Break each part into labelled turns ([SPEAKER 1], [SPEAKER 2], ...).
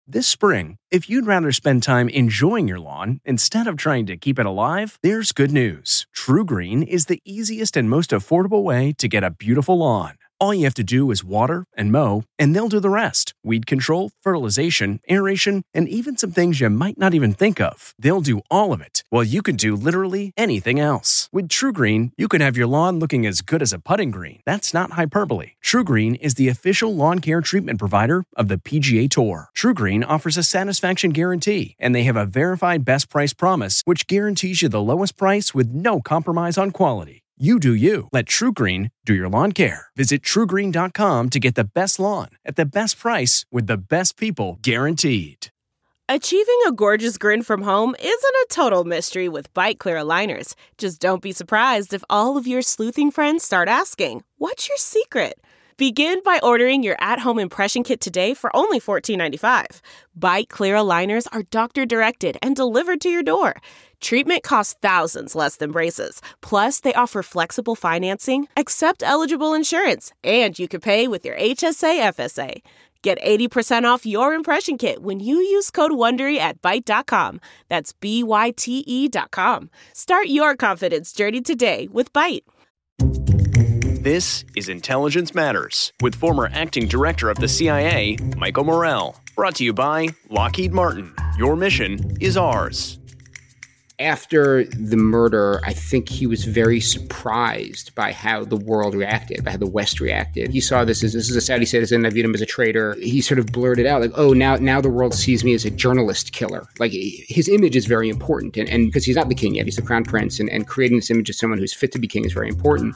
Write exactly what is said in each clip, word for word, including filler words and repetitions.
[SPEAKER 1] This spring, if you'd rather spend time enjoying your lawn instead of trying to keep it alive, there's good news. TruGreen is the easiest and most affordable way to get a beautiful lawn. All you have to do is water and mow, and they'll do the rest. Weed control, fertilization, aeration, and even some things you might not even think of. They'll do all of it, while you can do literally anything else. With TruGreen, you can have your lawn looking as good as a putting green. That's not hyperbole. TruGreen is the official lawn care treatment provider of the P G A Tour. TruGreen offers a satisfaction guarantee, and they have a verified best price promise, which guarantees you the lowest price with no compromise on quality. You do you. Let TruGreen do your lawn care. Visit True Green dot com to get the best lawn at the best price with the best people guaranteed.
[SPEAKER 2] Achieving a gorgeous grin from home isn't a total mystery with Byte Clear aligners. Just don't be surprised if all of your sleuthing friends start asking, "What's your secret?" Begin by ordering your at-home impression kit today for only fourteen ninety-five. Byte Clear aligners are doctor-directed and delivered to your door. Treatment costs thousands less than braces. Plus, they offer flexible financing, accept eligible insurance, and you can pay with your H S A F S A. Get eighty percent off your impression kit when you use code WONDERY at byte dot com. That's B Y T E dot com. Start your confidence journey today with Byte.
[SPEAKER 1] This is Intelligence Matters with former acting director of the C I A, Michael Morell. Brought to you by Lockheed Martin. Your mission is ours.
[SPEAKER 3] After the murder, I think he was very surprised by how the world reacted, by how the West reacted. He saw this as, this is a Saudi citizen, I viewed him as a traitor. He sort of blurted out, like, oh, now now the world sees me as a journalist killer. Like, his image is very important, and, and because he's not the king yet, he's the crown prince, and, and creating this image of someone who's fit to be king is very important.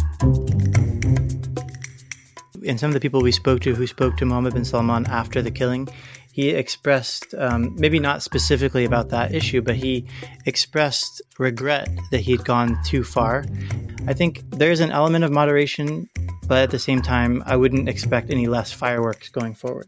[SPEAKER 4] And some of the people we spoke to who spoke to Mohammed bin Salman after the killing, he expressed, um, maybe not specifically about that issue, but he expressed regret that he'd gone too far. I think there's an element of moderation, but at the same time, I wouldn't expect any less fireworks going forward.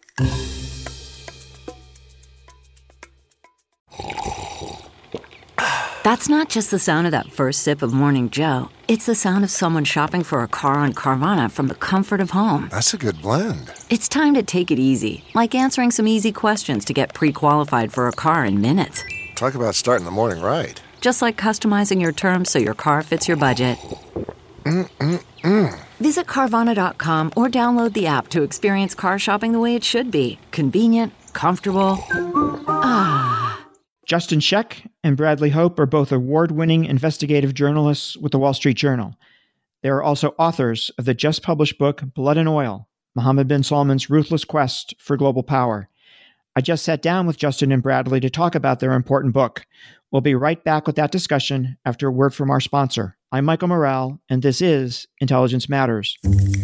[SPEAKER 5] That's not just the sound of that first sip of Morning Joe. It's the sound of someone shopping for a car on Carvana from the comfort of home.
[SPEAKER 6] That's a good blend.
[SPEAKER 5] It's time to take it easy, like answering some easy questions to get pre-qualified for a car in minutes.
[SPEAKER 6] Talk about starting the morning right.
[SPEAKER 5] Just like customizing your terms so your car fits your budget.
[SPEAKER 6] Mm-mm-mm.
[SPEAKER 5] Visit Carvana dot com or download the app to experience car shopping the way it should be. Convenient, comfortable. Ah.
[SPEAKER 7] Justin Sheck and Bradley Hope are both award-winning investigative journalists with the Wall Street Journal. They are also authors of the just-published book Blood and Oil, Mohammed bin Salman's Ruthless Quest for Global Power. I just sat down with Justin and Bradley to talk about their important book. We'll be right back with that discussion after a word from our sponsor. I'm Michael Morell, and this is Intelligence Matters.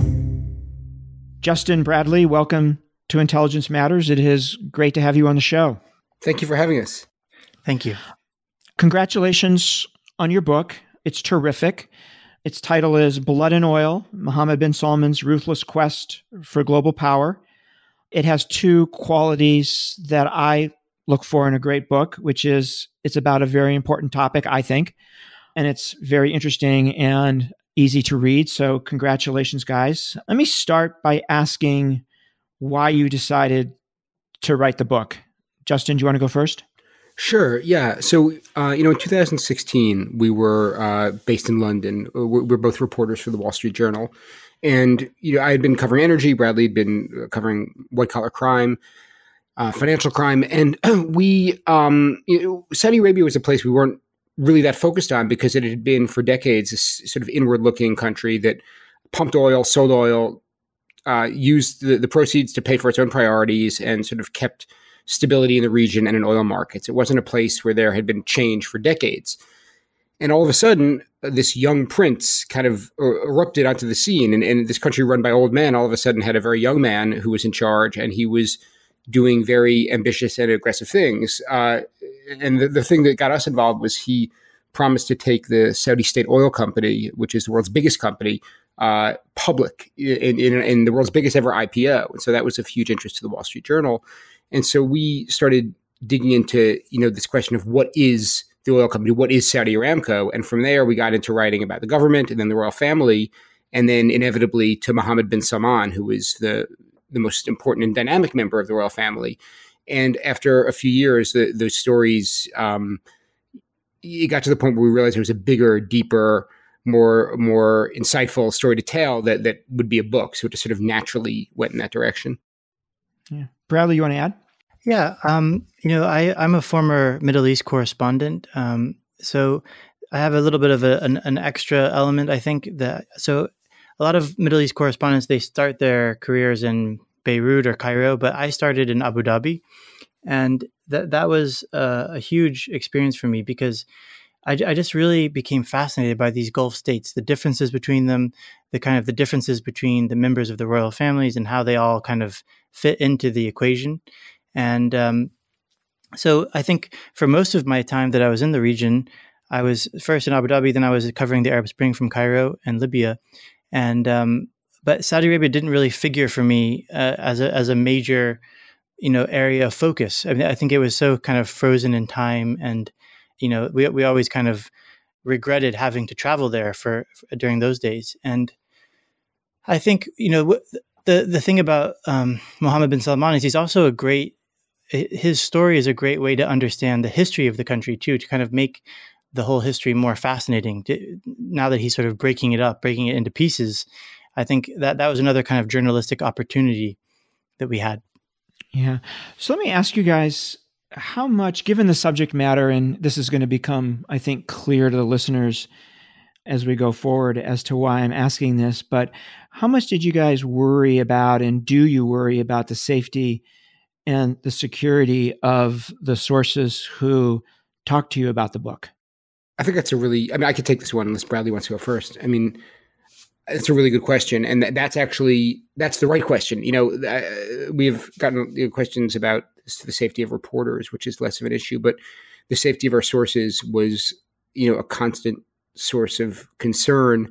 [SPEAKER 7] Justin, Bradley, welcome to Intelligence Matters. It is great to have you on the show.
[SPEAKER 3] Thank you for having us.
[SPEAKER 4] Thank you.
[SPEAKER 7] Congratulations on your book. It's terrific. Its title is Blood and Oil, Mohammed bin Salman's Ruthless Quest for Global Power. It has two qualities that I look for in a great book, which is it's about a very important topic, I think, and it's very interesting and easy to read. So congratulations, guys. Let me start by asking why you decided to write the book. Justin, do you want to go first?
[SPEAKER 3] Sure. Yeah. So, uh, you know, in two thousand sixteen, we were uh, based in London. We're, we're both reporters for the Wall Street Journal. And, you know, I had been covering energy. Bradley had been covering white collar crime, uh, financial crime. And we, um, you know, Saudi Arabia was a place we weren't really that focused on because it had been for decades this sort of inward looking country that pumped oil, sold oil, uh, used the, the proceeds to pay for its own priorities and sort of kept stability in the region and in oil markets. It wasn't a place where there had been change for decades. And all of a sudden, this young prince kind of erupted onto the scene. And, and this country run by old men all of a sudden had a very young man who was in charge, and he was doing very ambitious and aggressive things. Uh, and the, the thing that got us involved was he promised to take the Saudi State Oil Company, which is the world's biggest company, uh, public in, in, in the world's biggest ever I P O. And so that was of huge interest to the Wall Street Journal. And so we started digging into, you know, this question of what is the oil company, what is Saudi Aramco? And from there, we got into writing about the government and then the royal family, and then inevitably to Mohammed bin Salman, who is the the most important and dynamic member of the royal family. And after a few years, the, those stories, um, it got to the point where we realized there was a bigger, deeper, more more insightful story to tell that that would be a book. So it just sort of naturally went in that direction.
[SPEAKER 7] Yeah. Bradley, you want to add?
[SPEAKER 4] Yeah. Um, you know, I, I'm a former Middle East correspondent. Um, so I have a little bit of a, an, an extra element, I think. that So a lot of Middle East correspondents, they start their careers in Beirut or Cairo, but I started in Abu Dhabi. And that that was uh, a huge experience for me because I, I just really became fascinated by these Gulf states, the differences between them, the kind of the differences between the members of the royal families and how they all kind of fit into the equation. And um, so I think for most of my time that I was in the region, I was first in Abu Dhabi, then I was covering the Arab Spring from Cairo and Libya. And um, but Saudi Arabia didn't really figure for me uh, as a as a major, you know, area of focus. I mean, I think it was so kind of frozen in time, and you know, we we always kind of regretted having to travel there for, for during those days. And I think, you know, the the thing about um, Mohammed bin Salman is he's also a great. His story is a great way to understand the history of the country too, to kind of make the whole history more fascinating. To, now that he's sort of breaking it up, breaking it into pieces, I think that that was another kind of journalistic opportunity that we had.
[SPEAKER 7] Yeah. So let me ask you guys, how much, given the subject matter, and this is going to become, I think, clear to the listeners as we go forward as to why I'm asking this, but how much did you guys worry about, and do you worry about the safety and the security of the sources who talk to you about the book?
[SPEAKER 3] I think that's a really, I mean, I could take this one unless Bradley wants to go first. I mean, it's a really good question. And that, that's actually, that's the right question. You know, uh, we've gotten you know, questions about the safety of reporters, which is less of an issue, but the safety of our sources was, you know, a constant source of concern,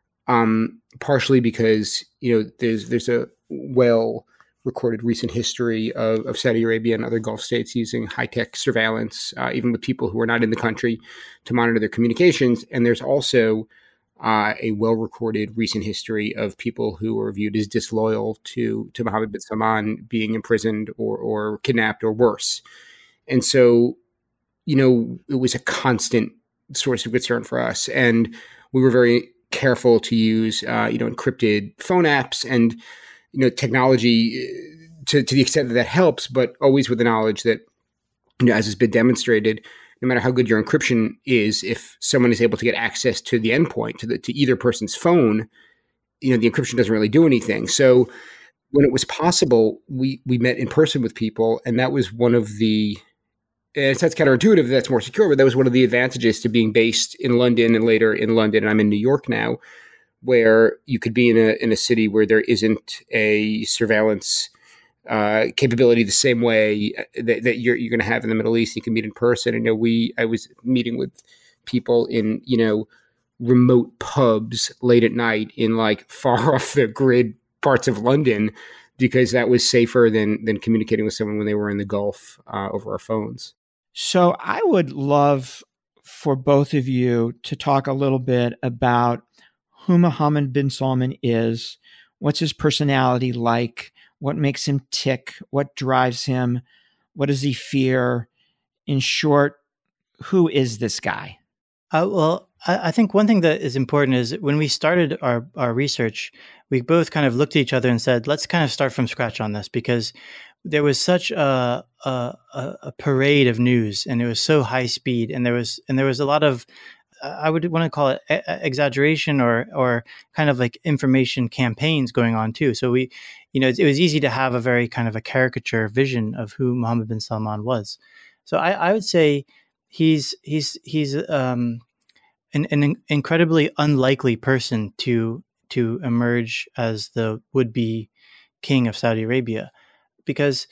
[SPEAKER 3] um, partially because, you know, there's, there's a well recorded recent history of, of Saudi Arabia and other Gulf states using high-tech surveillance, uh, even with people who are not in the country, to monitor their communications. And there's also uh, a well-recorded recent history of people who were viewed as disloyal to, to Mohammed bin Salman being imprisoned or, or kidnapped or worse. And so, you know, it was a constant source of concern for us. And we were very careful to use, uh, you know, encrypted phone apps and you know, technology to, to the extent that that helps, but always with the knowledge that, you know, as has been demonstrated, no matter how good your encryption is, if someone is able to get access to the endpoint, to the, to either person's phone, you know, the encryption doesn't really do anything. So when it was possible, we, we met in person with people, and that was one of the, and it sounds counterintuitive, that's more secure, but that was one of the advantages to being based in London and later in London, and I'm in New York now, where you could be in a in a city where there isn't a surveillance uh, capability the same way that, that you're you're going to have in the Middle East. You can meet in person. I know we I was meeting with people in you know remote pubs late at night in like far off the grid parts of London because that was safer than than communicating with someone when they were in the Gulf uh, over our phones.
[SPEAKER 7] So I would love for both of you to talk a little bit about who Mohammed bin Salman is, what's his personality like, what makes him tick, what drives him, what does he fear? In short, who is this guy?
[SPEAKER 4] Uh, well, I, I think one thing that is important is when we started our, our research, we both kind of looked at each other and said, let's kind of start from scratch on this because there was such a, a, a parade of news and it was so high speed and there was and there was a lot of I would want to call it exaggeration or or kind of like information campaigns going on too. So we, you know, it, it was easy to have a very kind of a caricature vision of who Mohammed bin Salman was. So I, I would say he's he's he's um, an, an incredibly unlikely person to to emerge as the would-be king of Saudi Arabia, because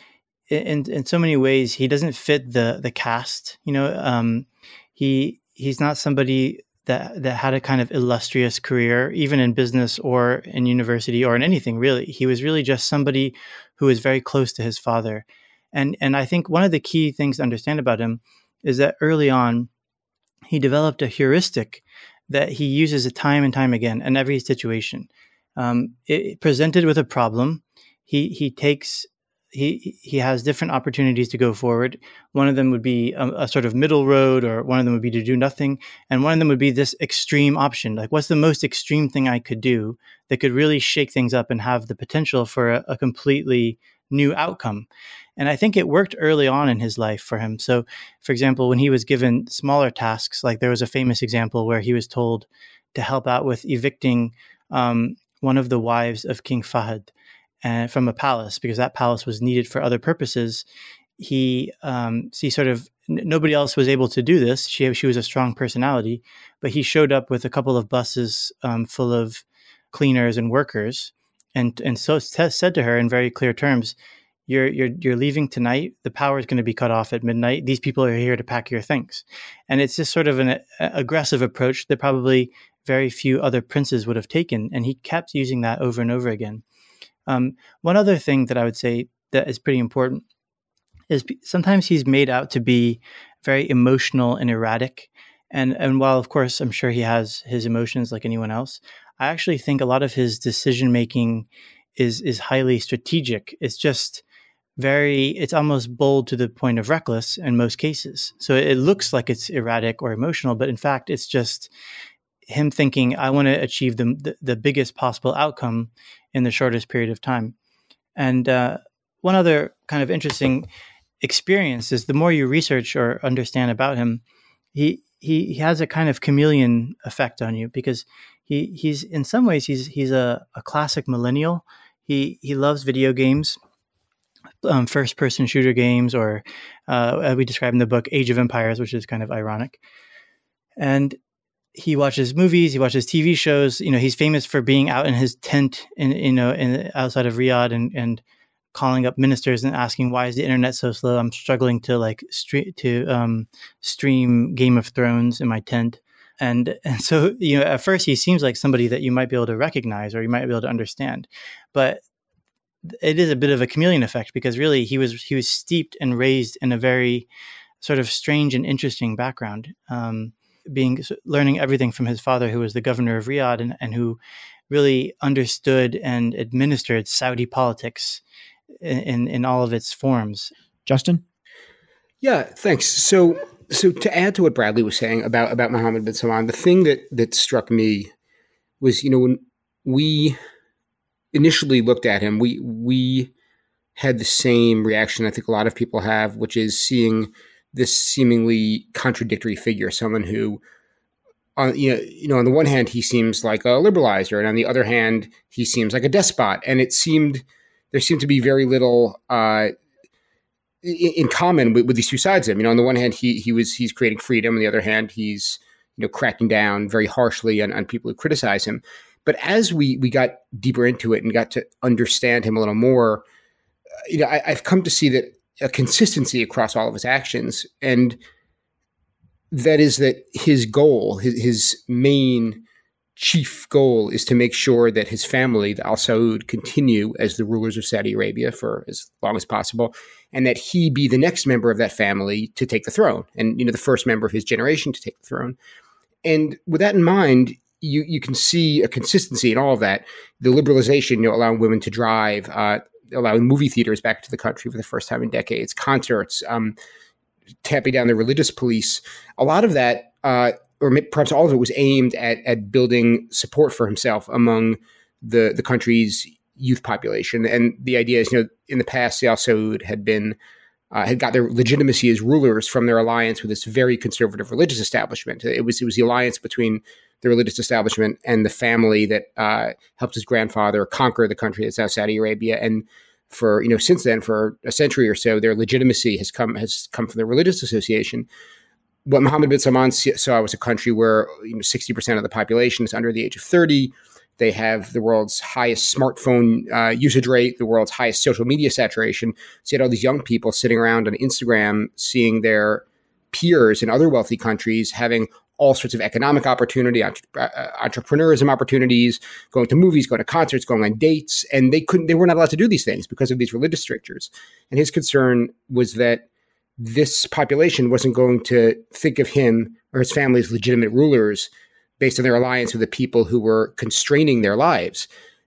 [SPEAKER 4] in in so many ways he doesn't fit the the cast. You know, um, he. He's not somebody that that had a kind of illustrious career, even in business or in university or in anything, really. He was really just somebody who was very close to his father. And and I think one of the key things to understand about him is that early on, he developed a heuristic that he uses time and time again in every situation. Um, it, it presented with a problem, he he takes he he has different opportunities to go forward. One of them would be a, a sort of middle road, or one of them would be to do nothing, and one of them would be this extreme option. Like, what's the most extreme thing I could do that could really shake things up and have the potential for a, a completely new outcome? And I think it worked early on in his life for him. So, for example, when he was given smaller tasks, like there was a famous example where he was told to help out with evicting um, one of the wives of King Fahd uh, from a palace, because that palace was needed for other purposes. He, um, he sort of, n- nobody else was able to do this. She, she was a strong personality, but he showed up with a couple of buses um, full of cleaners and workers, and and so t- said to her in very clear terms, "You're you're you're leaving tonight. The power is going to be cut off at midnight. These people are here to pack your things." And it's just sort of an a, aggressive approach that probably very few other princes would have taken, and he kept using that over and over again. Um, one other thing that I would say that is pretty important is sometimes he's made out to be very emotional and erratic. And and while, of course, I'm sure he has his emotions like anyone else, I actually think a lot of his decision making is is highly strategic. It's just very, it's almost bold to the point of reckless in most cases. So it looks like it's erratic or emotional, but in fact, it's just him thinking, I want to achieve the, the, the biggest possible outcome in the shortest period of time. And uh, one other kind of interesting experience is the more you research or understand about him, he he, he has a kind of chameleon effect on you, because he he's in some ways he's he's a, a classic millennial. He he loves video games, um, first person shooter games, or uh, we describe in the book Age of Empires, which is kind of ironic. And he watches movies, he watches T V shows. You know, he's famous for being out in his tent in, you know, in outside of Riyadh and, and calling up ministers and asking, why is the internet so slow? I'm struggling to like stream to um, stream Game of Thrones in my tent. And, and so, you know, at first he seems like somebody that you might be able to recognize or you might be able to understand, but it is a bit of a chameleon effect, because really he was, he was steeped and raised in a very sort of strange and interesting background. Um, being learning everything from his father, who was the governor of Riyadh and, and who really understood and administered Saudi politics in, in, in all of its forms.
[SPEAKER 7] Justin?
[SPEAKER 3] Yeah, thanks. So so to add to what Bradley was saying about, about Mohammed bin Salman, the thing that, that struck me was, you know, when we initially looked at him, we we had the same reaction I think a lot of people have, which is seeing this seemingly contradictory figure, someone who, on you know, you know, on the one hand he seems like a liberalizer, and on the other hand he seems like a despot. And it seemed there seemed to be very little uh, in, in common with, with these two sides of him. You know, on the one hand he he was he's creating freedom, on the other hand he's you know cracking down very harshly on, on people who criticize him. But as we we got deeper into it and got to understand him a little more, you know, I, I've come to see that a consistency across all of his actions, and that is that his goal, his, his main chief goal, is to make sure that his family, the Al Saud, continue as the rulers of Saudi Arabia for as long as possible, and that he be the next member of that family to take the throne, and you know the first member of his generation to take the throne. And with that in mind, you you can see a consistency in all of that. The liberalization, you know, allowing women to drive, uh, allowing movie theaters back to the country for the first time in decades, concerts, um, tamping down the religious police. A lot of that, uh, or perhaps all of it, was aimed at at building support for himself among the the country's youth population. And the idea is, you know, in the past, the Al Saud had been uh, had got their legitimacy as rulers from their alliance with this very conservative religious establishment. It was it was the alliance between the religious establishment and the family that uh, helped his grandfather conquer the country of South Saudi Arabia. And for, you know, since then, for a century or so, their legitimacy has come has come from the religious association. What Mohammed bin Salman saw was a country where, you know, sixty percent of the population is under the age of thirty. They have the world's highest smartphone uh, usage rate, the world's highest social media saturation. So you had all these young people sitting around on Instagram, seeing their peers in other wealthy countries having all sorts of economic opportunity, entre- uh, entrepreneurism opportunities, going to movies, going to concerts, going on dates, and they couldn't, they were not allowed to do these things because of these religious strictures. And his concern was that this population wasn't going to think of him or his family as legitimate rulers based on their alliance with the people who were constraining their lives.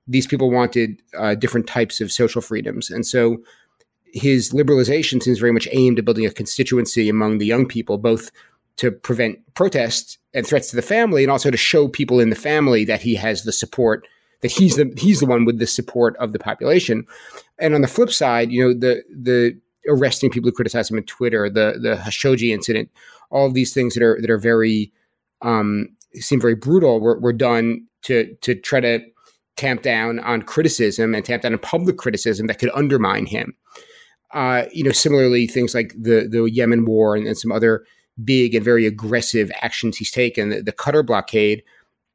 [SPEAKER 3] these people wanted uh, different types of social freedoms. And so his liberalization seems very much aimed at building a constituency among the young people, both to prevent protests and threats to the family, and also to show people in the family that he has the support, that he's the he's the one with the support of the population. And on the flip side, you know, the the arresting people who criticize him on Twitter, the the Khashoggi incident, all of these things that are that are very um, seem very brutal were, were done to to try to tamp down on criticism and tamp down on public criticism that could undermine him. Uh, you know, similarly, things like the the Yemen war and, and some other big and very aggressive actions he's taken, the, the Qatar blockade,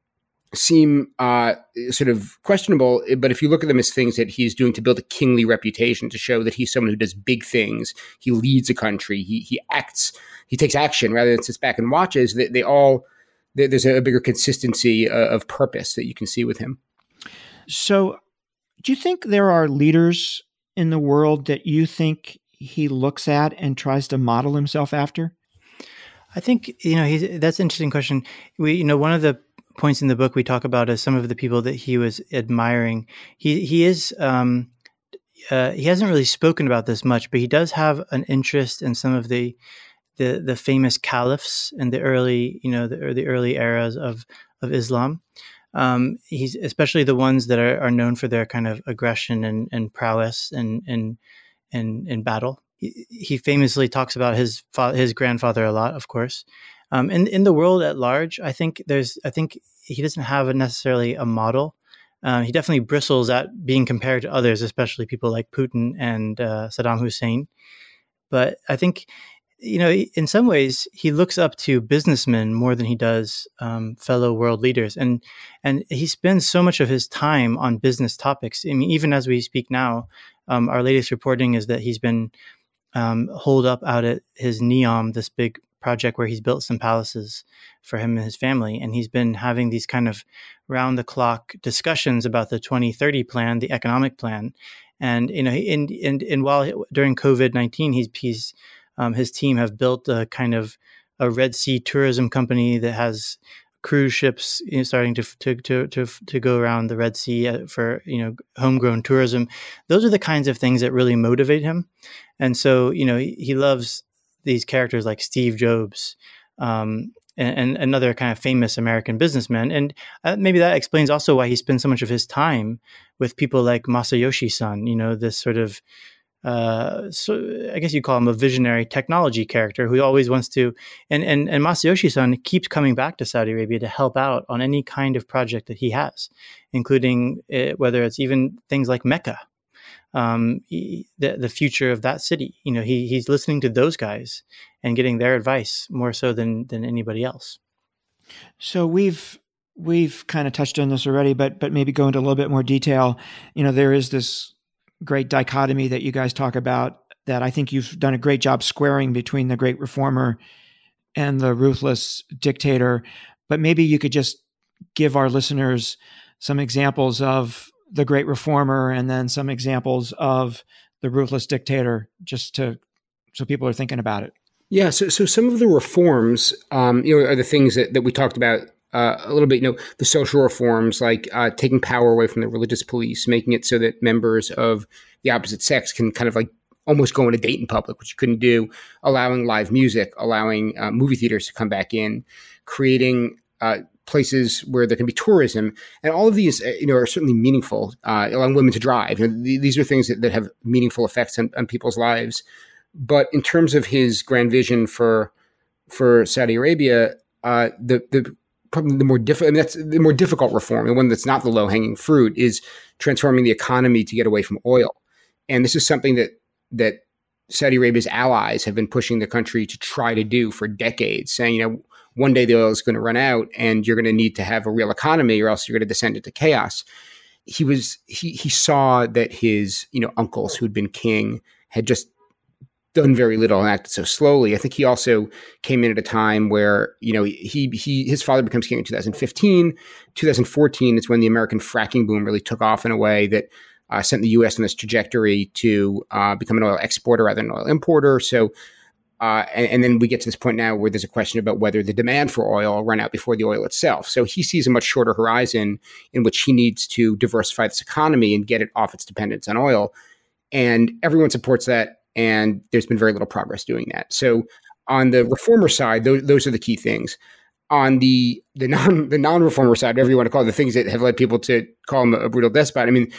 [SPEAKER 3] seem uh, sort of questionable. But if you look at them as things that he's doing to build a kingly reputation, to show that he's someone who does big things, he leads a country, he he acts, he takes action rather than sits back and watches, they, they all, they, there's a bigger consistency uh, of purpose that you can see with him. So
[SPEAKER 7] do you think there are leaders in the world that you think he looks at and tries to model himself after?
[SPEAKER 4] I think, you know, he's, that's an interesting question. We, you know, one of the points in the book we talk about is some of the people that he was admiring. He, he is, um, uh, he hasn't really spoken about this much, but he does have an interest in some of the, the, the famous caliphs in the early, you know, the, the early eras of, of Islam. Um, he's especially the ones that are, are known for their kind of aggression and, and prowess and, and, and, in battle. He, he famously talks about his fa- his grandfather a lot, of course. Um, in in the world at large, I think there's I think he doesn't have a necessarily a model. Uh, he definitely bristles at being compared to others, especially people like Putin and uh, Saddam Hussein. But I think, you know, in some ways, he looks up to businessmen more than he does um, fellow world leaders, and and he spends so much of his time on business topics. I mean, even as we speak now, um, our latest reporting is that he's been um, holed up out at his Neom, this big project where he's built some palaces for him and his family, and he's been having these kind of round-the-clock discussions about the twenty thirty plan, the economic plan, and you know, and and and while during COVID nineteen, he's he's Um, his team have built a kind of a Red Sea tourism company that has cruise ships, you know, starting to, to to to to go around the Red Sea for, you know, homegrown tourism. Those are the kinds of things that really motivate him. And so, you know, he, he loves these characters like Steve Jobs um, and, and another kind of famous American businessman. And uh, maybe that explains also why he spends so much of his time with people like Masayoshi Son, you know, this sort of Uh, so I guess you call him a visionary technology character who always wants to, and, and, and Masayoshi Son keeps coming back to Saudi Arabia to help out on any kind of project that he has, including uh, whether it's even things like Mecca, um, he, the, the future of that city. You know, he he's listening to those guys and getting their advice more so than, than anybody else.
[SPEAKER 7] So we've, we've kind of touched on this already, but, but maybe go into a little bit more detail. You know, there is this great dichotomy that you guys talk about that I think you've done a great job squaring between the great reformer and the ruthless dictator. But maybe you could just give our listeners some examples of the great reformer and then some examples of the ruthless dictator, just to, so people are thinking about it.
[SPEAKER 3] Yeah. So, so some of the reforms, um, you know, are the things that, that we talked about Uh, a little bit, you know, the social reforms, like uh, taking power away from the religious police, making it so that members of the opposite sex can kind of like almost go on a date in public, which you couldn't do, allowing live music, allowing uh, movie theaters to come back in, creating uh, places where there can be tourism. And all of these, uh, you know, are certainly meaningful, uh, allowing women to drive. You know, th- these are things that, that have meaningful effects on, on people's lives. But in terms of his grand vision for for Saudi Arabia, uh, the the probably the more difficult, I mean, that's the more difficult reform, the one that's not the low hanging fruit, is transforming the economy to get away from oil. And this is something that, that Saudi Arabia's allies have been pushing the country to try to do for decades, saying, you know, one day the oil is going to run out and you're going to need to have a real economy or else you're going to descend into chaos. He was, he, he saw that his, you know, uncles who'd been king had just done very little and acted so slowly. I think he also came in at a time where, you know, he he his father becomes king in two thousand fifteen. two thousand fourteen is when the American fracking boom really took off in a way that uh, sent the U S on this trajectory to uh, become an oil exporter rather than an oil importer. So Uh, and, and then we get to this point now where there's a question about whether the demand for oil will run out before the oil itself. So he sees a much shorter horizon in which he needs to diversify this economy and get it off its dependence on oil. And everyone supports that. And there's been very little progress doing that. So on the reformer side, those, those are the key things. On the the non the non-reformer side, whatever you want to call it, the things that have led people to call him a brutal despot. I mean,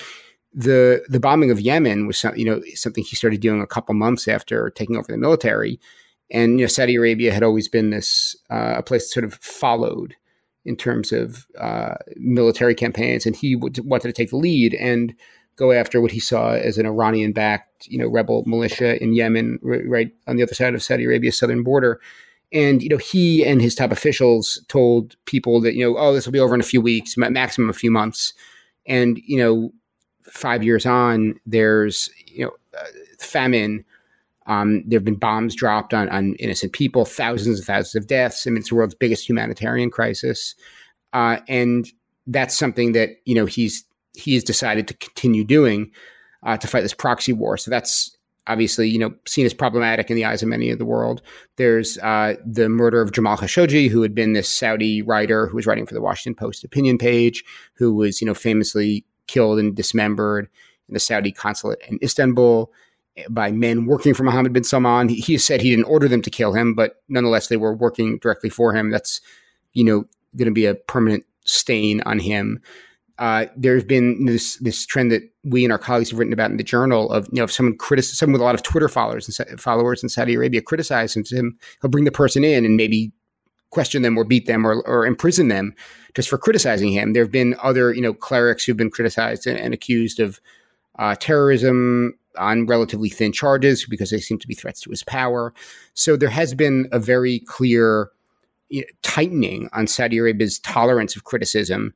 [SPEAKER 3] the the bombing of Yemen was some, you know something he started doing a couple months after taking over the military, and you know Saudi Arabia had always been this uh, a place that sort of followed in terms of uh, military campaigns, and he w- wanted to take the lead and go after what he saw as an Iranian-backed you know rebel militia in Yemen, r- right on the other side of Saudi Arabia's southern border. And, you know, he and his top officials told people that, you know, oh, this will be over in a few weeks, maximum a few months. And, you know, five years on, there's, you know, uh, famine. Um, there have been bombs dropped on, on innocent people, thousands and thousands of deaths. I mean, it's the world's biggest humanitarian crisis. Uh, and that's something that, you know, he's he's decided to continue doing uh, to fight this proxy war. So that's obviously, you know, seen as problematic in the eyes of many of the world. There's uh, the murder of Jamal Khashoggi, who had been this Saudi writer who was writing for the Washington Post opinion page, who was, you know, famously killed and dismembered in the Saudi consulate in Istanbul by men working for Mohammed bin Salman. He, he said he didn't order them to kill him, but nonetheless, they were working directly for him. That's, you know, going to be a permanent stain on him. Uh, there's been this this trend that we and our colleagues have written about in the journal of, you know, if someone critic, someone with a lot of Twitter followers and followers in Saudi Arabia criticizes him, he'll bring the person in and maybe question them or beat them or, or imprison them just for criticizing him. There have been other, you know, clerics who've been criticized and, and accused of uh, terrorism on relatively thin charges because they seem to be threats to his power. So there has been a very clear, you know, tightening on Saudi Arabia's tolerance of criticism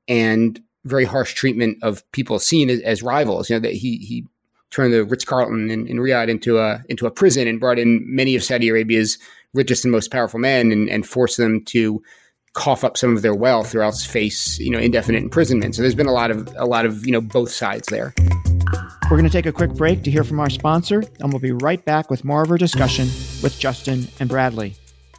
[SPEAKER 3] and very harsh treatment of people seen as, as rivals. You know, that he he turned the Ritz-Carlton in, in Riyadh into a into a prison and brought in many of Saudi Arabia's richest and most powerful men and, and forced them to cough up some of their wealth or else face, you know, indefinite imprisonment. So there's been a lot of a lot of, you know, both sides there.
[SPEAKER 7] We're going to take a quick break to hear from our sponsor, and we'll be right back with more of our discussion with Justin and Bradley.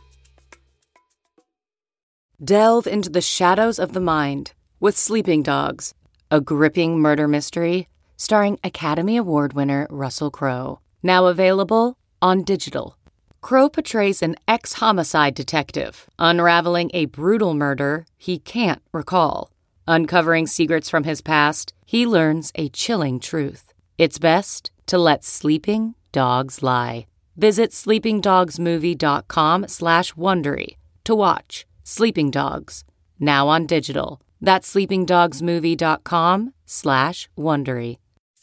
[SPEAKER 5] Delve into the shadows of the mind with Sleeping Dogs, a gripping murder mystery starring Academy Award winner Russell Crowe. Now available on digital. Crowe portrays an ex-homicide detective unraveling a brutal murder he can't recall. Uncovering secrets from his past, he learns a chilling truth. It's best to let sleeping dogs lie. Visit sleepingdogsmovie.com slash Wondery to watch Sleeping Dogs, now on digital. That's sleepingdogsmovie.com slash Wondery.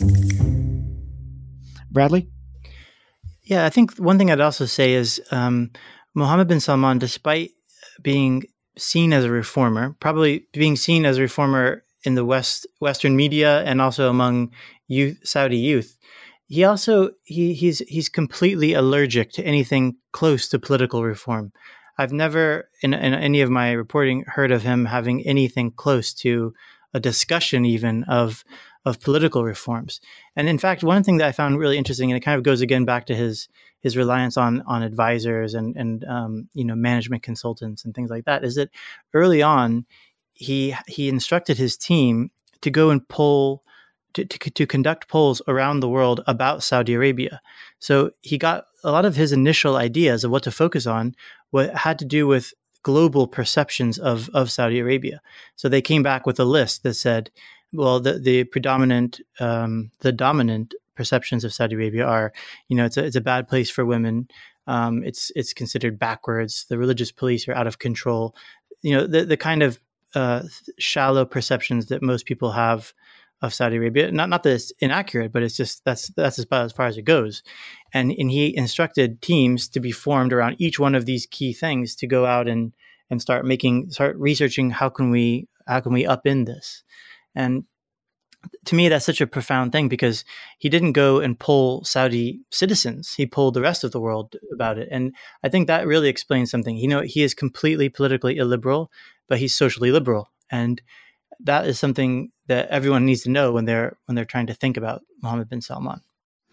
[SPEAKER 7] Bradley?
[SPEAKER 4] Yeah, I think one thing I'd also say is um, Mohammed bin Salman, despite being seen as a reformer, probably being seen as a reformer in the West Western media and also among youth, Saudi youth, he also he he's he's completely allergic to anything close to political reform. I've never, in, in any of my reporting, heard of him having anything close to a discussion even of of political reforms. And in fact, one thing that I found really interesting, and it kind of goes again back to his his reliance on on advisors and and um, you know management consultants and things like that, is that early on he he instructed his team to go and poll to, to to conduct polls around the world about Saudi Arabia. So he got a lot of his initial ideas of what to focus on what had to do with global perceptions of, of Saudi Arabia. So they came back with a list that said, well, the, the predominant, um, the dominant perceptions of Saudi Arabia are, you know, it's a, it's a bad place for women. Um, it's, it's considered backwards. The religious police are out of control. You know, the, the kind of uh, shallow perceptions that most people have of Saudi Arabia. Not not that it's inaccurate, but it's just that's that's about as far as it goes. And and he instructed teams to be formed around each one of these key things to go out and and start making start researching how can we how can we up in this. And to me, that's such a profound thing because he didn't go and poll Saudi citizens. He polled the rest of the world about it. And I think that really explains something. You know, he is completely politically illiberal, but he's socially liberal. And that is something that everyone needs to know when they're when they're trying to think about Mohammed bin Salman.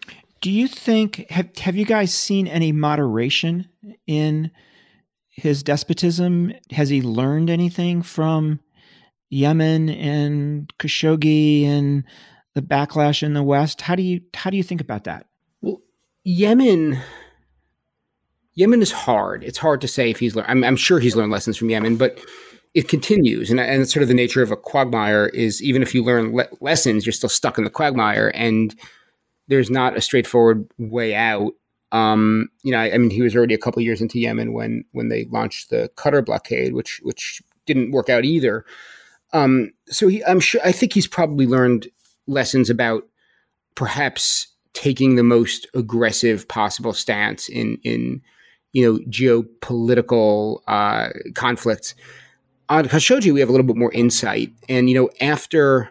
[SPEAKER 7] Do you think, have, have you guys seen any moderation in his despotism? Has he learned anything from Yemen and Khashoggi and the backlash in the West? How do you, how do you think about that?
[SPEAKER 3] Well, Yemen, Yemen is hard. It's hard to say if he's learned. I'm, I'm sure he's learned lessons from Yemen, but it continues. And, and it's sort of the nature of a quagmire is even if you learn le- lessons, you're still stuck in the quagmire and there's not a straightforward way out. Um, you know, I, I mean, he was already a couple of years into Yemen when when they launched the Qatar blockade, which which didn't work out either. Um, so he, I'm sure, I think he's probably learned lessons about perhaps taking the most aggressive possible stance in in you know geopolitical uh, conflicts. On Khashoggi, we have a little bit more insight, and you know after.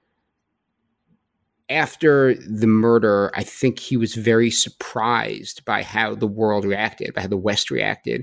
[SPEAKER 3] After the murder, I think he was very surprised by how the world reacted, by how the West reacted.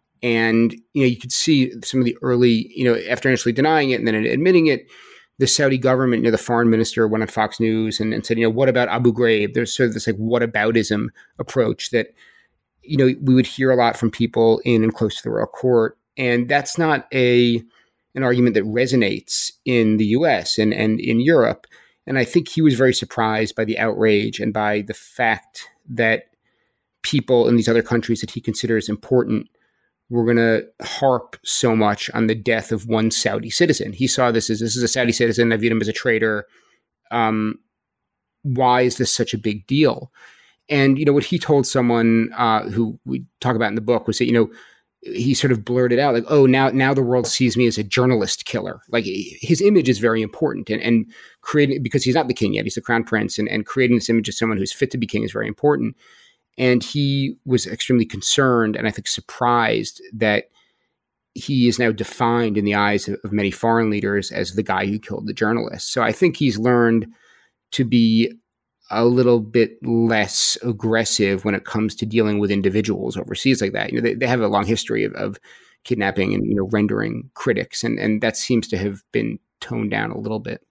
[SPEAKER 3] And, you know, you could see some of the early, you know, after initially denying it and then admitting it, the Saudi government, you know, the foreign minister went on Fox News and, and said, you know, what about Abu Ghraib? There's sort of this like whataboutism approach that, you know, we would hear a lot from people in and close to the royal court. And that's not a an argument that resonates in the U S and, and in Europe. And I think he was very surprised by the outrage and by the fact that people in these other countries that he considers important were going to harp so much on the death of one Saudi citizen. He saw this as, this is a Saudi citizen. I viewed him as a traitor. Um, why is this such a big deal? And, you know, what he told someone uh, who we talk about in the book was that, you know, he sort of blurted out like, oh, now now the world sees me as a journalist killer. Like his image is very important and, and creating, because he's not the king yet, he's the crown prince, and, and creating this image of someone who's fit to be king is very important. And he was extremely concerned and I think surprised that he is now defined in the eyes of, of many foreign leaders as the guy who killed the journalist. So I think he's learned to be a little bit less aggressive when it comes to dealing with individuals overseas like that. You know, they, they have a long history of, of kidnapping and, you know, rendering critics, and, and that seems to have been toned down a little bit.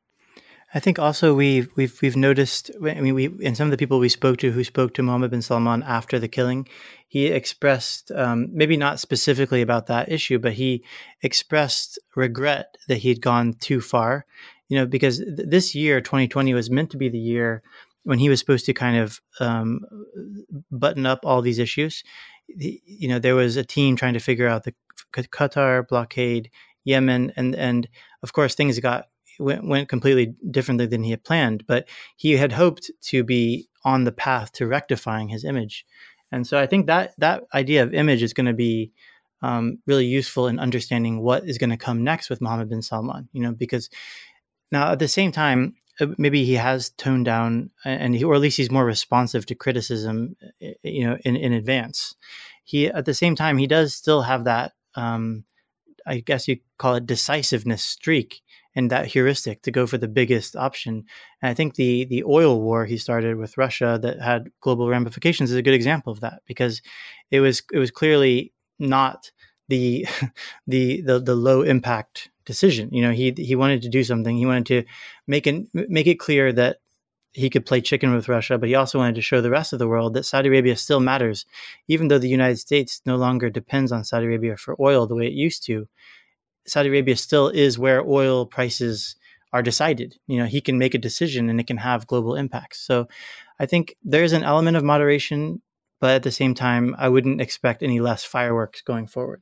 [SPEAKER 4] I think also we've we've we've noticed. I mean, we and some of the people we spoke to who spoke to Mohammed bin Salman after the killing, he expressed um, maybe not specifically about that issue, but he expressed regret that he'd gone too far. You know, because th- this year, twenty twenty, was meant to be the year when he was supposed to kind of um, button up all these issues. You know, there was a team trying to figure out the Qatar blockade, Yemen, and and of course things got went, went completely differently than he had planned. But he had hoped to be on the path to rectifying his image, and so I think that that idea of image is going to be um, really useful in understanding what is going to come next with Mohammed bin Salman. You know, because now at the same time, maybe he has toned down, and he, or at least he's more responsive to criticism, you know, in, in advance. He, at the same time, he does still have that, um, I guess you call it decisiveness streak, and that heuristic to go for the biggest option. And I think the the oil war he started with Russia that had global ramifications is a good example of that, because it was it was clearly not the the the, the low impact decision. You know, he he wanted to do something. He wanted to make it make it clear that he could play chicken with Russia, but he also wanted to show the rest of the world that Saudi Arabia still matters, even though the United States no longer depends on Saudi Arabia for oil the way it used to. Saudi Arabia still is where oil prices are decided. You know, he can make a decision and it can have global impacts. So I think there's an element of moderation, but at the same time, I wouldn't expect any less fireworks going forward.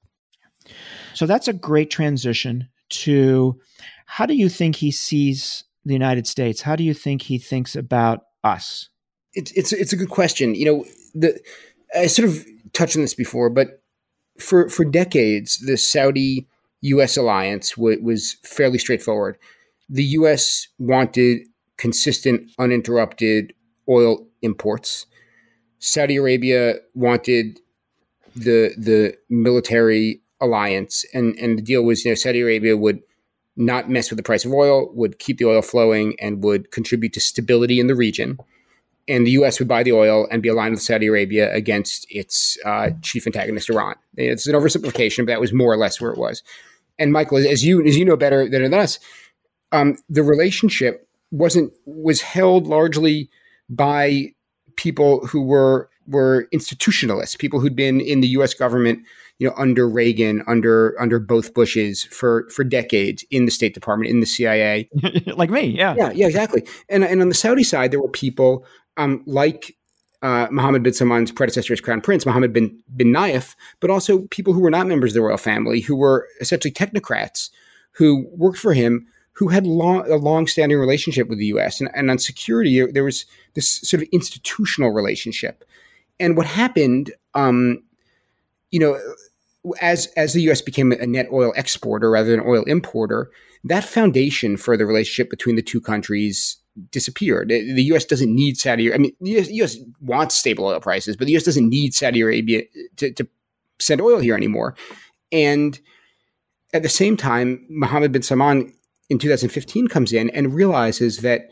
[SPEAKER 7] So that's a great transition to how do you think he sees the United States? How do you think he thinks about us?
[SPEAKER 3] It's it's it's a good question. You know, the I sort of touched on this before, but for for decades, the Saudi U S alliance w- was fairly straightforward. The U S wanted consistent, uninterrupted oil imports. Saudi Arabia wanted the the military alliance, and and the deal was, you know, Saudi Arabia would not mess with the price of oil, would keep the oil flowing, and would contribute to stability in the region. And the U S would buy the oil and be aligned with Saudi Arabia against its uh, chief antagonist, Iran. It's an oversimplification, but that was more or less where it was. And Michael, as you as you know better than us, um, the relationship wasn't was held largely by people who were were institutionalists, people who'd been in the U S government, you know, under Reagan, under under both Bushes for for decades, in the State Department, in the C I A,
[SPEAKER 7] like me, yeah,
[SPEAKER 3] yeah, yeah, exactly. And and on the Saudi side, there were people um, like uh, Mohammed bin Salman's predecessor as Crown Prince, Mohammed bin bin Nayef, but also people who were not members of the royal family, who were essentially technocrats who worked for him, who had long, a long-standing relationship with the U S. And, and on security, there was this sort of institutional relationship. And what happened, um, you know, as as the U S became a net oil exporter rather than oil importer, that foundation for the relationship between the two countries disappeared. The U S doesn't need Saudi. I mean, the U S wants stable oil prices, but the U S doesn't need Saudi Arabia to, to send oil here anymore. And at the same time, Mohammed bin Salman in two thousand fifteen comes in and realizes that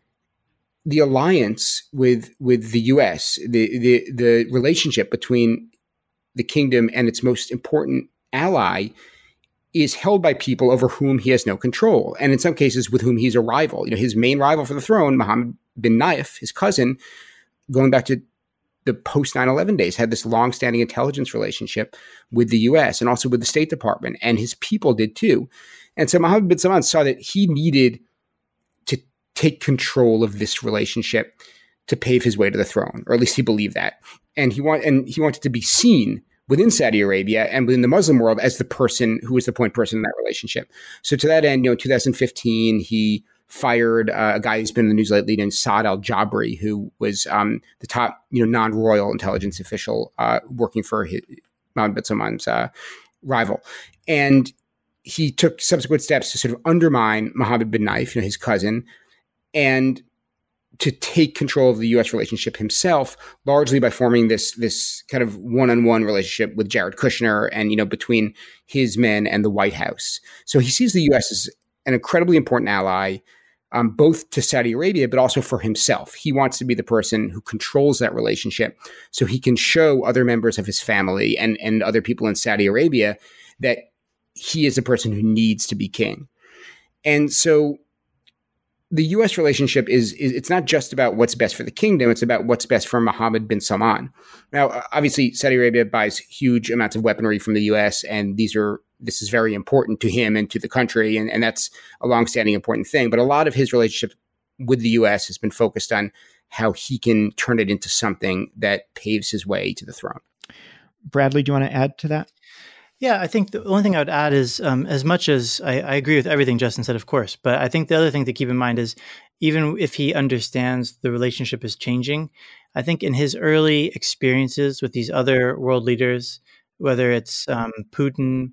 [SPEAKER 3] the alliance with with the U S, the the the relationship between the kingdom and its most important ally, is held by people over whom he has no control, and in some cases with whom he's a rival. You know, his main rival for the throne, Mohammed bin Nayef, his cousin, going back to the post nine eleven days, had this long-standing intelligence relationship with the U S and also with the State Department, and his people did too. And so Mohammed bin Salman saw that he needed to take control of this relationship to pave his way to the throne, or at least he believed that. And he want, and he wanted to be seen within Saudi Arabia and within the Muslim world as the person who was the point person in that relationship. So to that end, you know, in two thousand fifteen, he fired uh, a guy who's been in the news lately named Saad al-Jabri, who was um, the top, you know, non-royal intelligence official uh, working for his, Mohammed bin Salman's uh, rival. And he took subsequent steps to sort of undermine Mohammed bin Nayef, you know, his cousin, and to take control of the U S relationship himself, largely by forming this this kind of one-on-one relationship with Jared Kushner and, you know, between his men and the White House. So he sees the U S as an incredibly important ally, um, both to Saudi Arabia, but also for himself. He wants to be the person who controls that relationship so he can show other members of his family and, and other people in Saudi Arabia that he is the person who needs to be king. And so the U S relationship is, is it's not just about what's best for the kingdom, it's about what's best for Mohammed bin Salman. Now, obviously, Saudi Arabia buys huge amounts of weaponry from the U S, and these are this is very important to him and to the country, and, and that's a longstanding important thing. But a lot of his relationship with the U S has been focused on how he can turn it into something that paves his way to the throne.
[SPEAKER 7] Bradley, do you want to add to that?
[SPEAKER 4] Yeah, I think the only thing I would add is, um, as much as I, I agree with everything Justin said, of course, but I think the other thing to keep in mind is, even if he understands the relationship is changing, I think in his early experiences with these other world leaders, whether it's um, Putin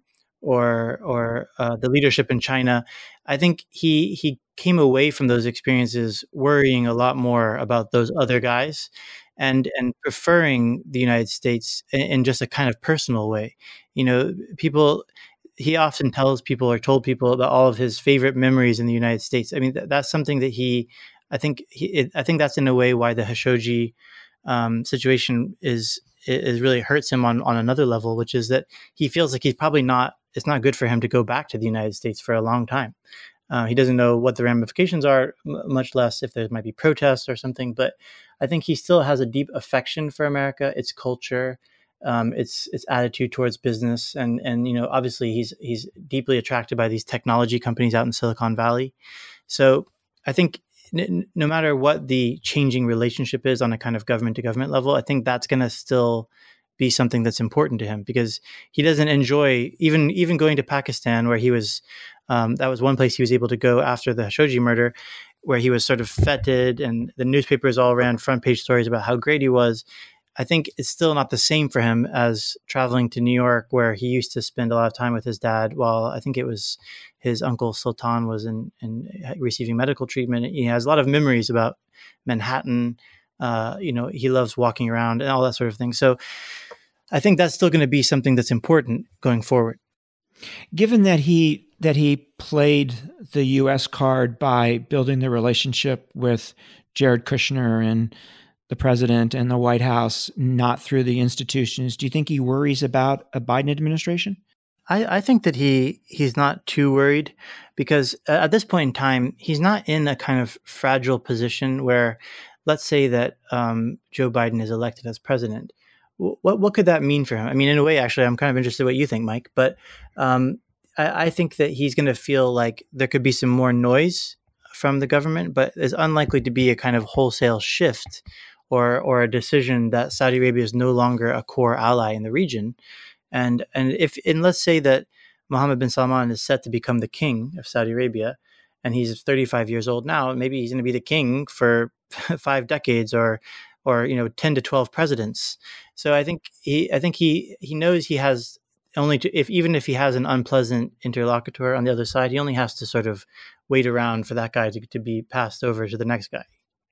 [SPEAKER 4] or or uh, the leadership in China, I think he he came away from those experiences worrying a lot more about those other guys, and and preferring the United States in, in just a kind of personal way. You know, people, he often tells people or told people about all of his favorite memories in the United States. I mean, th- that's something that he, I think, he, it, I think that's in a way why the Khashoggi um, situation is, is really hurts him on, on another level, which is that he feels like he's probably not, it's not good for him to go back to the United States for a long time. Uh, he doesn't know what the ramifications are, m- much less if there might be protests or something. But I think he still has a deep affection for America, its culture, um, its its attitude towards business, and and you know, obviously he's he's deeply attracted by these technology companies out in Silicon Valley. So I think n- no matter what the changing relationship is on a kind of government to government level, I think that's going to still be something that's important to him, because he doesn't enjoy even even going to Pakistan, where he was. Um, that was one place he was able to go after the Khashoggi murder, where he was sort of feted, and the newspapers all ran front page stories about how great he was. I think it's still not the same for him as traveling to New York, where he used to spend a lot of time with his dad while I think it was his uncle Sultan was in, in receiving medical treatment. He has a lot of memories about Manhattan. Uh, you know, he loves walking around and all that sort of thing. So I think that's still going to be something that's important going forward.
[SPEAKER 7] Given that he that he played the U S card by building the relationship with Jared Kushner and the president and the White House, not through the institutions, do you think he worries about a Biden administration?
[SPEAKER 4] I, I think that he he's not too worried, because at this point in time, he's not in a kind of fragile position where let's say that um, Joe Biden is elected as president. What what could that mean for him? I mean, in a way, actually, I'm kind of interested in what you think, Mike. But um, I, I think that he's going to feel like there could be some more noise from the government, but it's unlikely to be a kind of wholesale shift or or a decision that Saudi Arabia is no longer a core ally in the region. And and if and let's say that Mohammed bin Salman is set to become the king of Saudi Arabia, and he's thirty-five years old now, maybe he's going to be the king for five decades or or you know ten to twelve presidents. So I think he I think he he knows he has only to, if even if he has an unpleasant interlocutor on the other side, he only has to sort of wait around for that guy to, to be passed over to the next guy.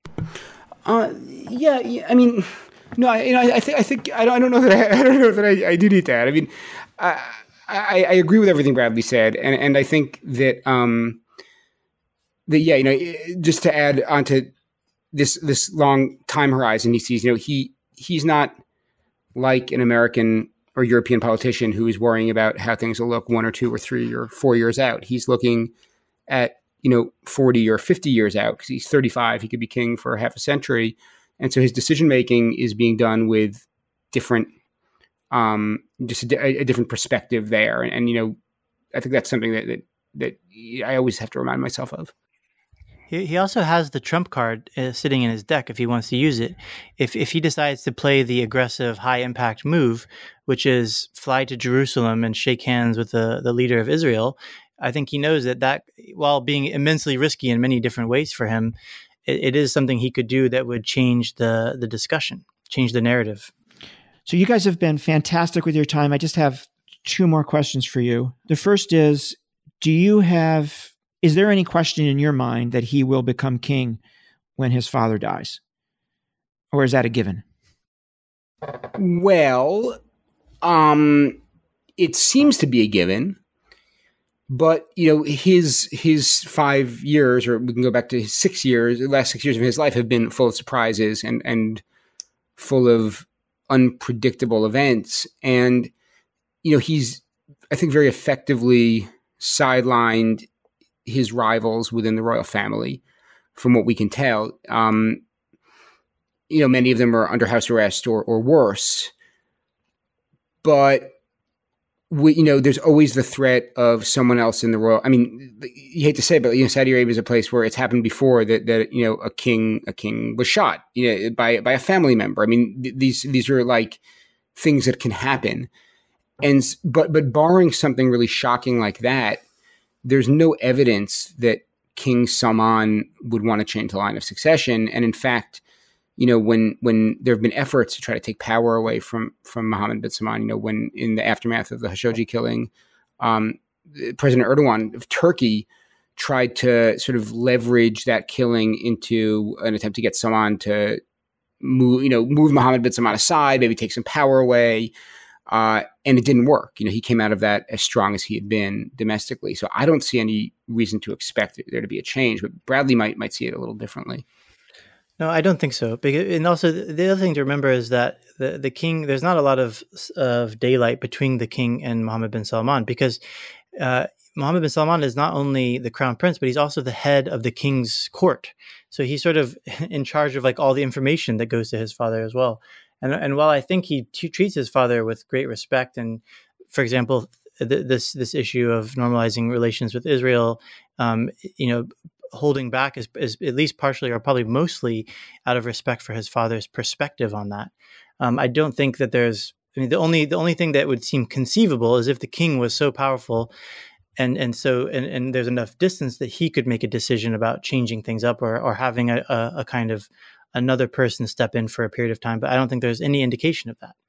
[SPEAKER 3] Uh, yeah, yeah, I mean, no, I, you know, I, I think I think I don't I don't know that I, I don't know that I, I do need that. I mean, I, I I agree with everything Bradley said, and and I think that um that yeah, you know, just to add onto this this long time horizon he sees, you know, he he's not like an American or European politician who is worrying about how things will look one or two or three or four years out. He's looking at, you know, forty or fifty years out because he's thirty-five. He could be king for half a century. And so his decision making is being done with different, um, just a, a different perspective there. And, and, you know, I think that's something that, that, that I always have to remind myself of.
[SPEAKER 4] He he also has the trump card uh, sitting in his deck if he wants to use it. If if he decides to play the aggressive, high-impact move, which is fly to Jerusalem and shake hands with the, the leader of Israel, I think he knows that that, while being immensely risky in many different ways for him, it, it is something he could do that would change the the discussion, change the narrative.
[SPEAKER 7] So you guys have been fantastic with your time. I just have two more questions for you. The first is, do you have... Is there any question in your mind that he will become king when his father dies? Or is that a given?
[SPEAKER 3] Well, um, it seems to be a given, but, you know, his his five years, or we can go back to his six years, the last six years of his life have been full of surprises and, and full of unpredictable events. And, you know, he's, I think, very effectively sidelined his rivals within the royal family, from what we can tell. Um, you know, many of them are under house arrest or, or worse. But, we, you know, there's always the threat of someone else in the royal. I mean, you hate to say it, but, you know, Saudi Arabia is a place where it's happened before that, that you know, a king a king was shot, you know, by by a family member. I mean, th- these these are like things that can happen. And but but barring something really shocking like that, there's no evidence that King Salman would want to change the line of succession. And in fact, you know, when when there have been efforts to try to take power away from from Mohammed bin Salman, you know, when in the aftermath of the Khashoggi killing, um, President Erdogan of Turkey tried to sort of leverage that killing into an attempt to get Salman to move, you know, move Mohammed bin Salman aside, maybe take some power away. Uh, and it didn't work. You know, he came out of that as strong as he had been domestically. So I don't see any reason to expect there to be a change, but Bradley might might see it a little differently.
[SPEAKER 4] No, I don't think so. And also, the other thing to remember is that the, the king, there's not a lot of of daylight between the king and Mohammed bin Salman, because uh, Mohammed bin Salman is not only the crown prince, but he's also the head of the king's court. So he's sort of in charge of like all the information that goes to his father as well. And and while I think he t- treats his father with great respect, and for example, th- this this issue of normalizing relations with Israel, um, you know, holding back is, is at least partially or probably mostly out of respect for his father's perspective on that. Um, I don't think that there's. I mean, the only the only thing that would seem conceivable is if the king was so powerful, and and so and, and there's enough distance that he could make a decision about changing things up or or having a, a, a kind of another person step in for a period of time, but I don't think there's any indication of that.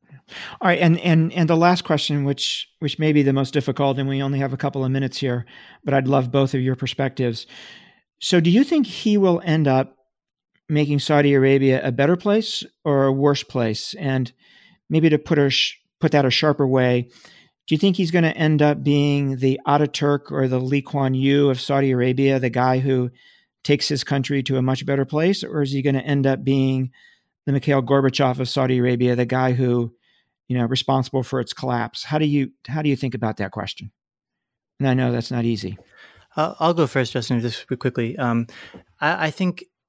[SPEAKER 7] All right, and and and the last question, which which may be the most difficult, and we only have a couple of minutes here, but I'd love both of your perspectives. So, do you think he will end up making Saudi Arabia a better place or a worse place? And maybe to put a sh- put that a sharper way, do you think he's going to end up being the Ataturk or the Lee Kuan Yew of Saudi Arabia, the guy who takes his country to a much better place, or is he going to end up being the Mikhail Gorbachev of Saudi Arabia, the guy who, you know, responsible for its collapse? How do you how do you think about that question? And I know that's not easy.
[SPEAKER 4] Uh, I'll go first, Justin, just quickly. Um, I, I think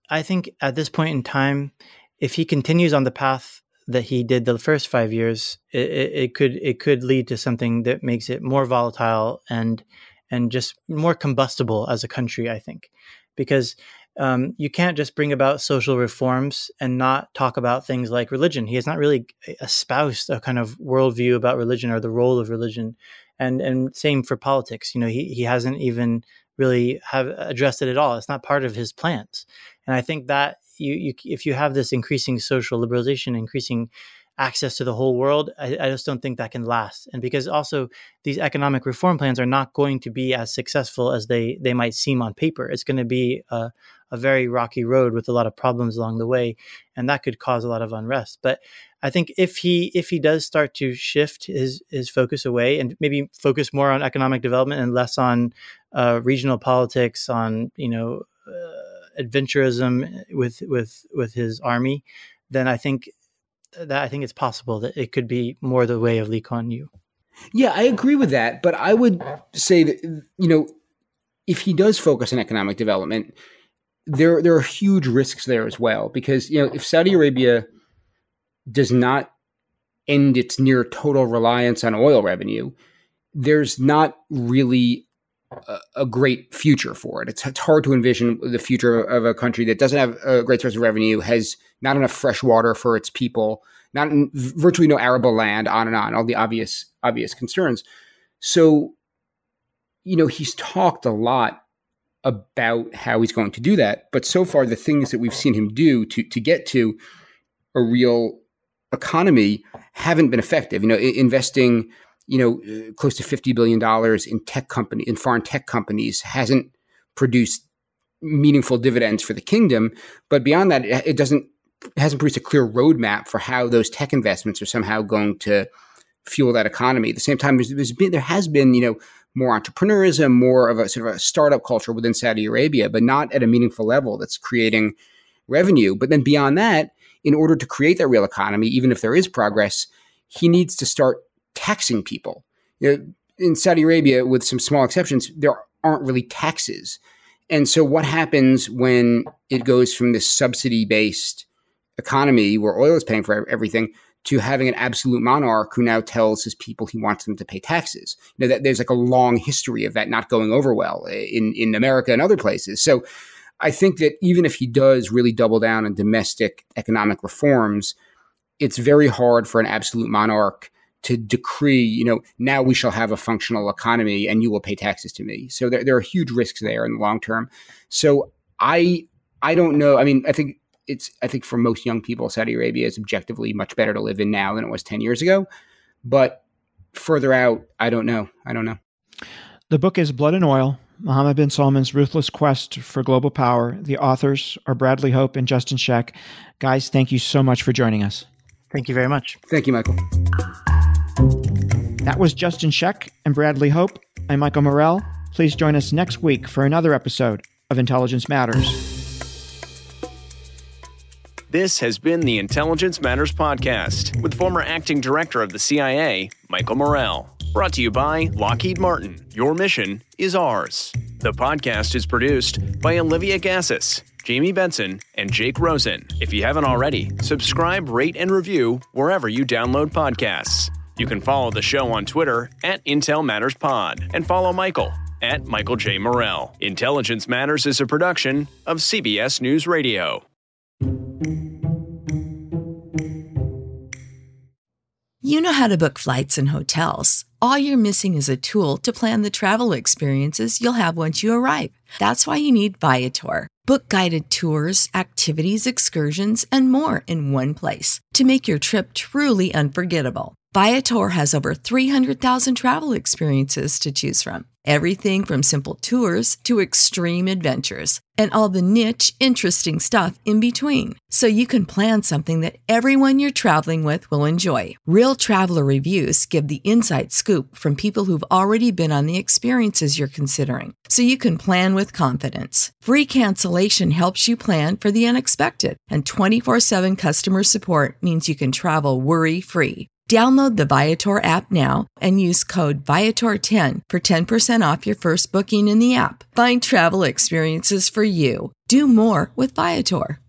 [SPEAKER 4] I think at this point in time, if he continues on the path that he did the first five years, it, it, it could it could lead to something that makes it more volatile and and just more combustible as a country, I think, because um, you can't just bring about social reforms and not talk about things like religion. He has not really espoused a kind of worldview about religion or the role of religion, and and same for politics. You know, he he hasn't even really have addressed it at all. It's not part of his plans, and I think that you, you if you have this increasing social liberalization, increasing access to the whole world, I, I just don't think that can last. And because also these economic reform plans are not going to be as successful as they, they might seem on paper. It's going to be a, a very rocky road with a lot of problems along the way, and that could cause a lot of unrest. But I think if he if he does start to shift his his focus away and maybe focus more on economic development and less on uh, regional politics, on you know uh, adventurism with with with his army, then I think. That I think it's possible that it could be more the way of Lee Kuan Yew.
[SPEAKER 3] Yeah, I agree with that. But I would say that, you know, if he does focus on economic development, there, there are huge risks there as well. Because, you know, if Saudi Arabia does not end its near total reliance on oil revenue, there's not really a, a great future for it. It's, it's hard to envision the future of a country that doesn't have a great source of revenue, has not enough fresh water for its people, not virtually no arable land, on and on, all the obvious obvious concerns. So, you know, he's talked a lot about how he's going to do that, but so far the things that we've seen him do to to get to a real economy haven't been effective. You know, investing, you know, close to fifty billion dollars in tech company, in foreign tech companies hasn't produced meaningful dividends for the kingdom. But beyond that, it, it doesn't hasn't produced a clear roadmap for how those tech investments are somehow going to fuel that economy. At the same time, there's, there's been there has been, you know, more entrepreneurism, more of a sort of a startup culture within Saudi Arabia, but not at a meaningful level that's creating revenue. But then beyond that, in order to create that real economy, even if there is progress, he needs to start taxing people. You know, in Saudi Arabia, with some small exceptions, there aren't really taxes. And so what happens when it goes from this subsidy-based economy where oil is paying for everything to having an absolute monarch who now tells his people he wants them to pay taxes? You know, that there's like a long history of that not going over well in, in America and other places. So I think that even if he does really double down on domestic economic reforms, it's very hard for an absolute monarch to decree, you know, now we shall have a functional economy and you will pay taxes to me. So there, there are huge risks there in the long term. So I I don't know. I mean, I think it's I think for most young people, Saudi Arabia is objectively much better to live in now than it was ten years ago. But further out, I don't know. I don't know.
[SPEAKER 7] The book is Blood and Oil, Mohammed bin Salman's Ruthless Quest for Global Power. The authors are Bradley Hope and Justin Sheck. Guys, thank you so much for joining us.
[SPEAKER 4] Thank you very much.
[SPEAKER 3] Thank you, Michael.
[SPEAKER 7] That was Justin Sheck and Bradley Hope. I'm Michael Morell. Please join us next week for another episode of Intelligence Matters.
[SPEAKER 1] This has been the Intelligence Matters podcast with former acting director of the C I A, Michael Morell. Brought to you by Lockheed Martin. Your mission is ours. The podcast is produced by Olivia Gassis, Jamie Benson, and Jake Rosen. If you haven't already, subscribe, rate, and review wherever you download podcasts. You can follow the show on Twitter at Intel Matters Pod and follow Michael at Michael J. Morell. Intelligence Matters is a production of C B S News Radio.
[SPEAKER 8] You know how to book flights and hotels. All you're missing is a tool to plan the travel experiences you'll have once you arrive. That's why you need Viator. Book guided tours, activities, excursions, and more in one place to make your trip truly unforgettable. Viator has over three hundred thousand travel experiences to choose from. Everything from simple tours to extreme adventures and all the niche, interesting stuff in between. So you can plan something that everyone you're traveling with will enjoy. Real traveler reviews give the inside scoop from people who've already been on the experiences you're considering. So you can plan with confidence. Free cancellation helps you plan for the unexpected. And twenty-four seven customer support means you can travel worry-free. Download the Viator app now and use code Viator ten for ten percent off your first booking in the app. Find travel experiences for you. Do more with Viator.